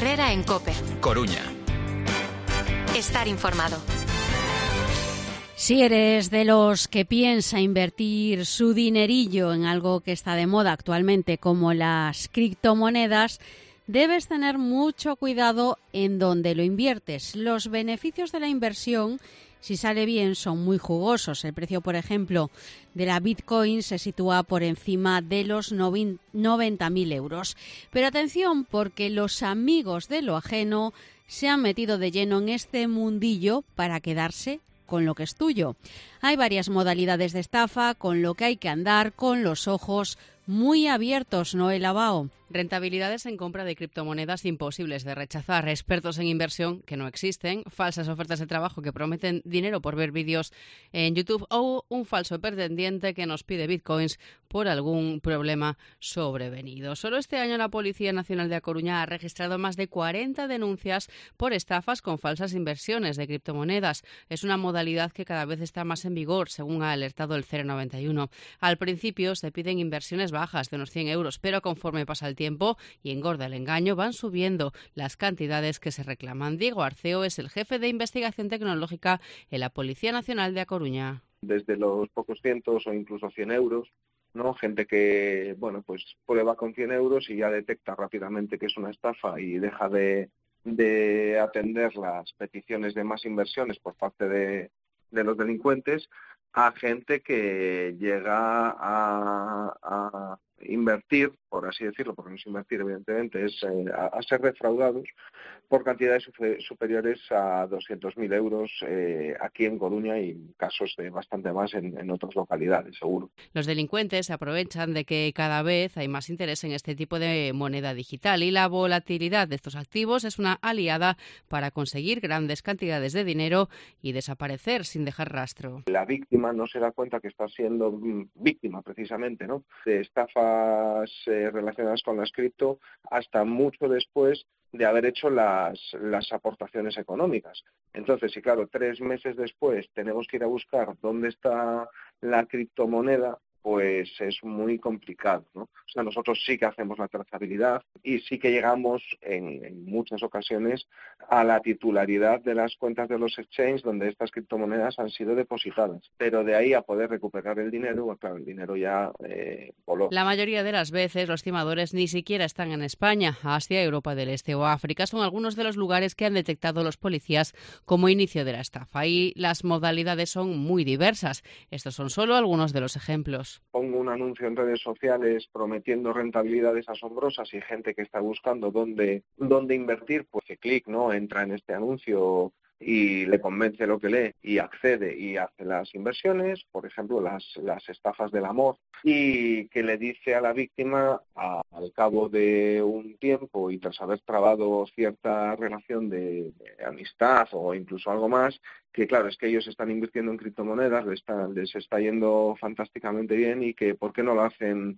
Herrera en COPE. Coruña. Estar informado. Si eres de los que piensa invertir su dinerillo en algo que está de moda actualmente, como las criptomonedas, debes tener mucho cuidado en dónde lo inviertes. Los beneficios de la inversión, si sale bien, son muy jugosos. El precio, por ejemplo, de la Bitcoin se sitúa por encima de los 90.000 euros. Pero atención, porque los amigos de lo ajeno se han metido de lleno en este mundillo para quedarse con lo que es tuyo. Hay varias modalidades de estafa, con lo que hay que andar con los ojos muy abiertos, Noel Abao. Rentabilidades en compra de criptomonedas imposibles de rechazar, expertos en inversión que no existen, falsas ofertas de trabajo que prometen dinero por ver vídeos en YouTube o un falso pretendiente que nos pide bitcoins por algún problema sobrevenido. Solo este año la Policía Nacional de A Coruña ha registrado más de 40 denuncias por estafas con falsas inversiones de criptomonedas. Es una modalidad que cada vez está más en vigor, según ha alertado el 091. Al principio se piden inversiones bajas de unos 100 euros, pero conforme pasa el tiempo y engorda el engaño, van subiendo las cantidades que se reclaman. Diego Arceo es el jefe de investigación tecnológica en la Policía Nacional de A Coruña. Desde los pocos cientos o incluso 100 euros, ¿no? Gente que, pues prueba con 100 euros y ya detecta rápidamente que es una estafa y deja de atender las peticiones de más inversiones por parte de los delincuentes, a gente que llega a invertir, por así decirlo, porque no es invertir evidentemente, es a ser defraudados por cantidades superiores a 200.000 euros aquí en Coruña y casos de bastante más en otras localidades, seguro. Los delincuentes se aprovechan de que cada vez hay más interés en este tipo de moneda digital y la volatilidad de estos activos es una aliada para conseguir grandes cantidades de dinero y desaparecer sin dejar rastro. La víctima no se da cuenta que está siendo víctima precisamente, ¿no?, de estafas relacionadas con las cripto hasta mucho después de haber hecho las aportaciones económicas. Entonces, y claro, 3 meses después tenemos que ir a buscar dónde está la criptomoneda, pues es muy complicado, ¿no? O sea, nosotros sí que hacemos la trazabilidad y sí que llegamos en muchas ocasiones a la titularidad de las cuentas de los exchanges donde estas criptomonedas han sido depositadas. Pero de ahí a poder recuperar el dinero, pues claro, el dinero ya voló. La mayoría de las veces los timadores ni siquiera están en España. Asia, Europa del Este o África son algunos de los lugares que han detectado los policías como inicio de la estafa y las modalidades son muy diversas. Estos son solo algunos de los ejemplos. Pongo un anuncio en redes sociales prometiendo rentabilidades asombrosas y gente que está buscando dónde invertir, pues hace clic, ¿no? Entra en este anuncio y le convence lo que lee y accede y hace las inversiones, por ejemplo, las estafas del amor, y que le dice a la víctima al cabo de un tiempo y tras haber trabado cierta relación de amistad o incluso algo más, que claro, es que ellos están invirtiendo en criptomonedas, les está yendo fantásticamente bien y que ¿por qué no lo hacen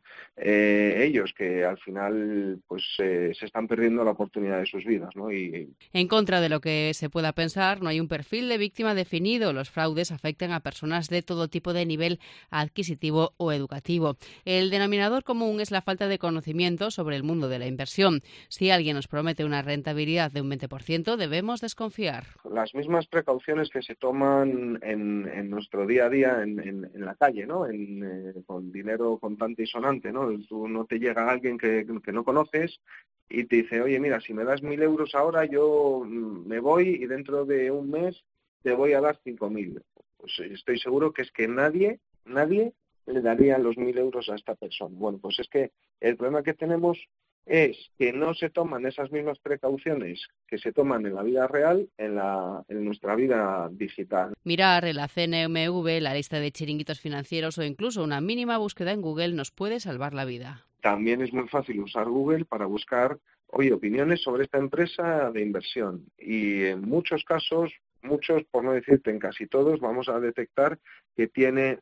ellos? Que al final pues se están perdiendo la oportunidad de sus vidas, ¿no? En contra de lo que se pueda pensar, no hay un perfil de víctima definido. Los fraudes afectan a personas de todo tipo de nivel adquisitivo o educativo. El denominador común es la falta de conocimiento sobre el mundo de la inversión. Si alguien nos promete una rentabilidad de un 20%, debemos desconfiar. Las mismas precauciones que se toman en nuestro día a día en la calle, ¿no? Con dinero contante y sonante, ¿no? Tú no te llega alguien que no conoces y te dice, oye, mira, si me das 1.000 euros ahora, yo me voy y dentro de un mes te voy a dar 5.000. Pues estoy seguro que es que nadie le daría los 1.000 euros a esta persona. Bueno, pues es que el problema que tenemos es que no se toman esas mismas precauciones que se toman en la vida real, en nuestra vida digital. Mirar en la CNMV, la lista de chiringuitos financieros o incluso una mínima búsqueda en Google nos puede salvar la vida. También es muy fácil usar Google para buscar, opiniones sobre esta empresa de inversión. Y en muchos casos, por no decirte en casi todos, vamos a detectar que tiene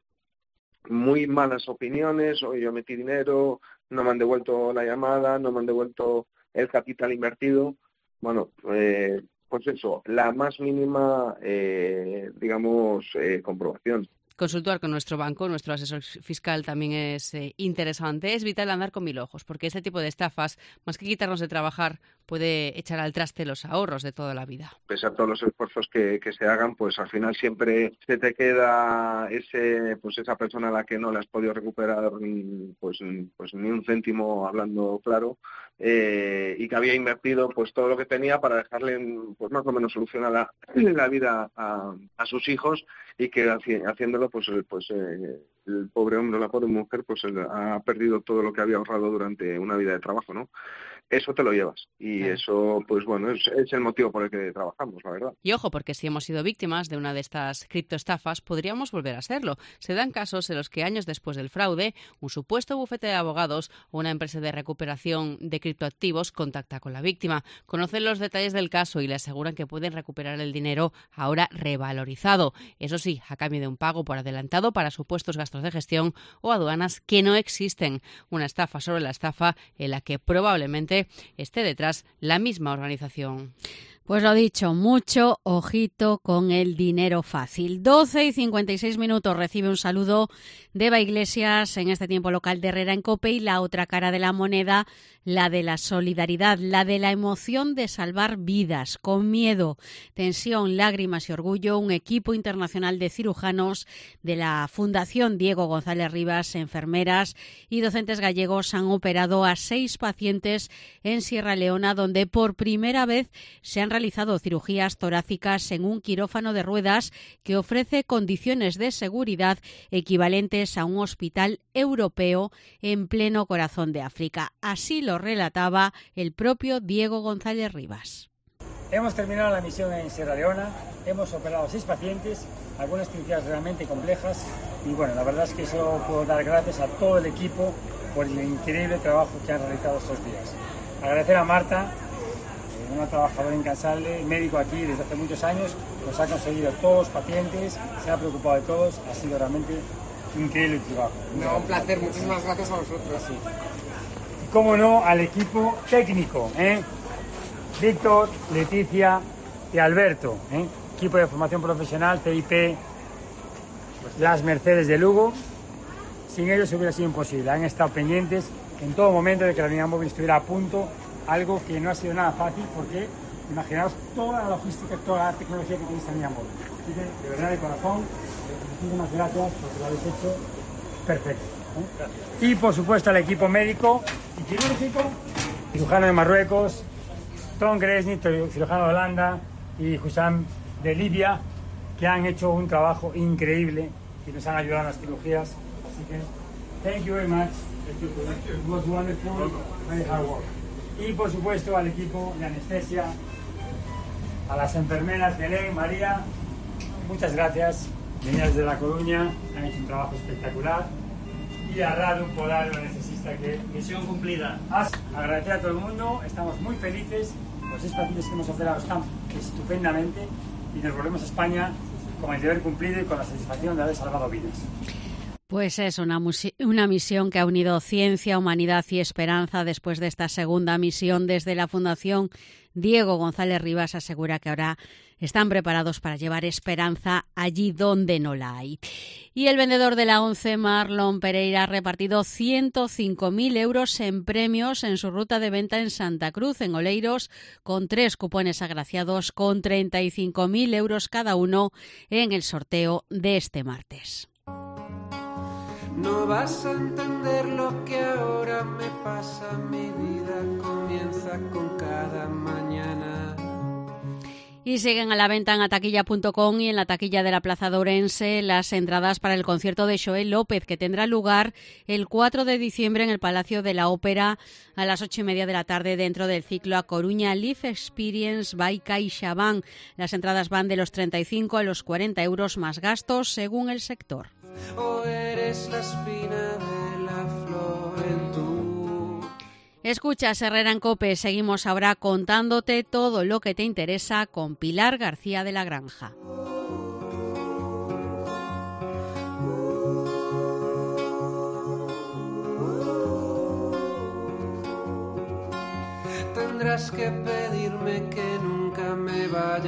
muy malas opiniones. Oye, yo metí dinero, no me han devuelto la llamada, no me han devuelto el capital invertido. Bueno, pues eso, la más mínima, comprobación. consultar con nuestro banco, nuestro asesor fiscal también es interesante. Es vital andar con 1000 ojos, porque este tipo de estafas, más que quitarnos de trabajar, puede echar al traste los ahorros de toda la vida. Pese a todos los esfuerzos que se hagan, pues al final siempre se te queda esa persona a la que no le has podido recuperar pues ni un céntimo, hablando claro, y que había invertido pues todo lo que tenía para dejarle pues más o menos solucionada la vida a sus hijos, y que haciéndolo pues el pobre hombre o la pobre mujer pues ha perdido todo lo que había ahorrado durante una vida de trabajo, ¿no? Eso te lo llevas, y eso, pues bueno, es el motivo por el que trabajamos, la verdad. Y ojo, porque si hemos sido víctimas de una de estas criptoestafas, podríamos volver a serlo. Se dan casos en los que años después del fraude, un supuesto bufete de abogados o una empresa de recuperación de criptoactivos contacta con la víctima. Conocen los detalles del caso y le aseguran que pueden recuperar el dinero ahora revalorizado. Eso sí, a cambio de un pago por adelantado para supuestos gastos de gestión o aduanas que no existen. Una estafa sobre la estafa en la que probablemente esté detrás la misma organización. Pues lo dicho, mucho ojito con el dinero fácil. 12:56 recibe un saludo de Eva Iglesias en este tiempo local de Herrera en COPE, y la otra cara de la moneda, la de la solidaridad, la de la emoción de salvar vidas, con miedo, tensión, lágrimas y orgullo. Un equipo internacional de cirujanos de la Fundación Diego González Rivas, enfermeras y docentes gallegos han operado a 6 pacientes en Sierra Leona, donde por primera vez se han realizado cirugías torácicas en un quirófano de ruedas que ofrece condiciones de seguridad equivalentes a un hospital europeo en pleno corazón de África. Así lo relataba el propio Diego González Rivas. Hemos terminado la misión en Sierra Leona, hemos operado 6 pacientes, algunas cirugías realmente complejas, y bueno, la verdad es que eso puedo dar gracias a todo el equipo por el increíble trabajo que han realizado estos días. Agradecer a Marta, una trabajadora incansable, médico aquí desde hace muchos años, nos ha conseguido todos los pacientes, se ha preocupado de todos, ha sido realmente increíble el trabajo. No, un placer, muchísimas gracias a vosotros. Sí. Y cómo no, al equipo técnico, Víctor, Leticia y Alberto, equipo de formación profesional, CIP, Las Mercedes de Lugo. Sin ellos hubiera sido imposible, han estado pendientes en todo momento de que la unidad móvil estuviera a punto, algo que no ha sido nada fácil, porque imaginaos toda la logística, toda la tecnología que tiene esta unidad móvil. Así que, de verdad, de corazón, muchísimas gracias porque lo habéis hecho perfecto. Y, por supuesto, al equipo médico y quirúrgico, cirujano de Marruecos, Tom Gresny, cirujano de Holanda, y Hussam de Libia, que han hecho un trabajo increíble y nos han ayudado en las cirugías. Así que, thank you very much. It was wonderful, very hard work. Y por supuesto al equipo de anestesia, a las enfermeras Belén, María, muchas gracias. Venidas de La Coruña, han hecho un trabajo espectacular. Y a Radu Polar, el anestesista, que misión cumplida. Agradecer a todo el mundo, estamos muy felices. Los 6 pacientes que hemos operado están estupendamente, y nos volvemos a España con el deber cumplido y con la satisfacción de haber salvado vidas. Pues es una misión que ha unido ciencia, humanidad y esperanza. Después de esta segunda misión desde la Fundación Diego González Rivas, asegura que ahora están preparados para llevar esperanza allí donde no la hay. Y el vendedor de la ONCE, Marlon Pereira, ha repartido 105.000 euros en premios en su ruta de venta en Santa Cruz, en Oleiros, con 3 cupones agraciados con 35.000 euros cada uno en el sorteo de este martes. No vas a entender lo que ahora me pasa, mi vida comienza con cada mañana. Y siguen a la venta en ataquilla.com y en la taquilla de la Plaza de Ourense las entradas para el concierto de Xoel López, que tendrá lugar el 4 de diciembre en el Palacio de la Ópera a las 8:30 de la tarde dentro del ciclo A Coruña Live Experience by CaixaBank. Las entradas van de los 35 a los 40 euros más gastos según el sector. O eres la espina de la flor en tu... Escuchas Herrera en COPE. Seguimos ahora contándote todo lo que te interesa con Pilar García de la Granja. Tendrás que pedirme que nunca me vaya.